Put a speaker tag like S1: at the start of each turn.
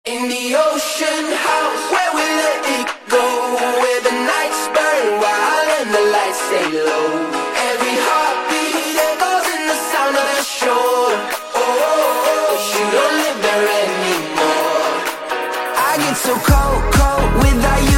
S1: In the ocean house where we let it go, where the nights burn wild and the lights stay low. Every heartbeat echoes in the sound of the shore. But you don't live there anymore. I get so cold, cold without you.